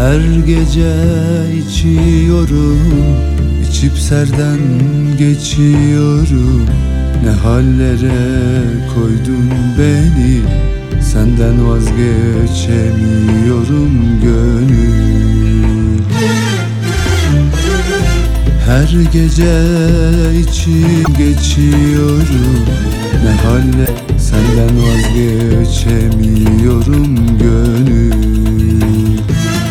Her gece içiyorum, içip serden geçiyorum. Ne hallere koydun beni, senden vazgeçemiyorum gönül. Her gece içip geçiyorum, ne halle senden vazgeçemiyorum gönül.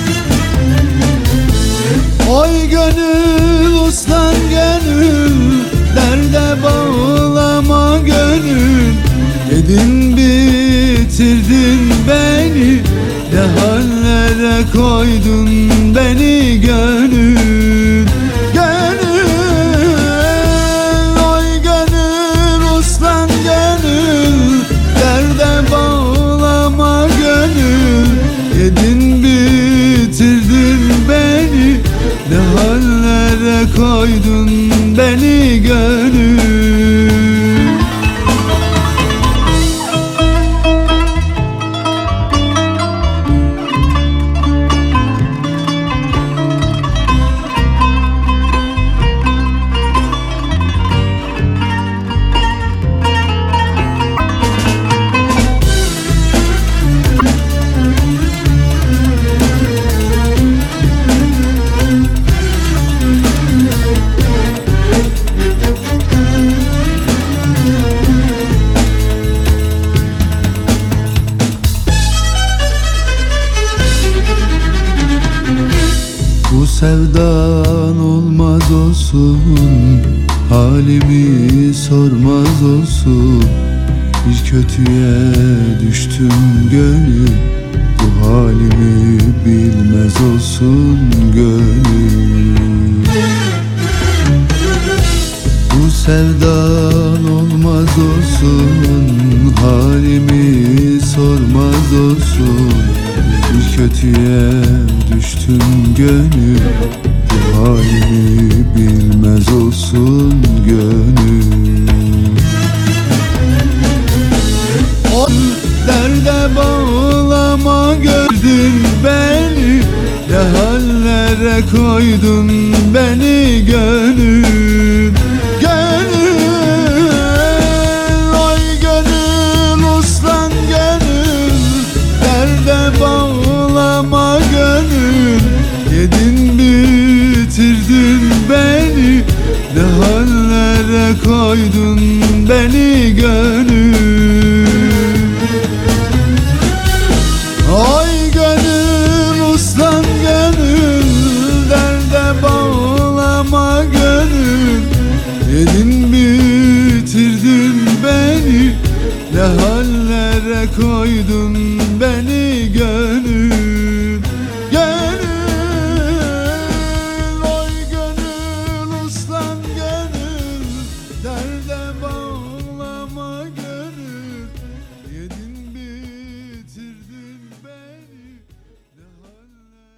Oy gönül uslan gönül, derde bağlama gönül. Yedin bitirdin beni, ne hallere koydun beni gönül. Gönül, oy gönül uslan gönül, derde bağlama gönül. Yedin bitirdin beni, ne hallere koydun beni gönül. Bu sevdan olmaz olsun, halimi sormaz olsun. Bir kötüye düştüm gönül, bu halimi bilmez olsun gönül. Bu sevdan olmaz olsun, halimi sormaz olsun. Bir kötüye düştüm gönül, bu halimi bilmez olsun gönül. O derde bağlama gördün beni, ne hallere koydun beni gönül. Gönül, oy gönül uslan gönül, derde bağlama gönül. Yedin bitirdin beni, ne hallere koydun beni gönül. Oy gönül uslan gönül, derde bağlama gönül. Yedin bitirdin beni, ne hallere koydun beni gönül.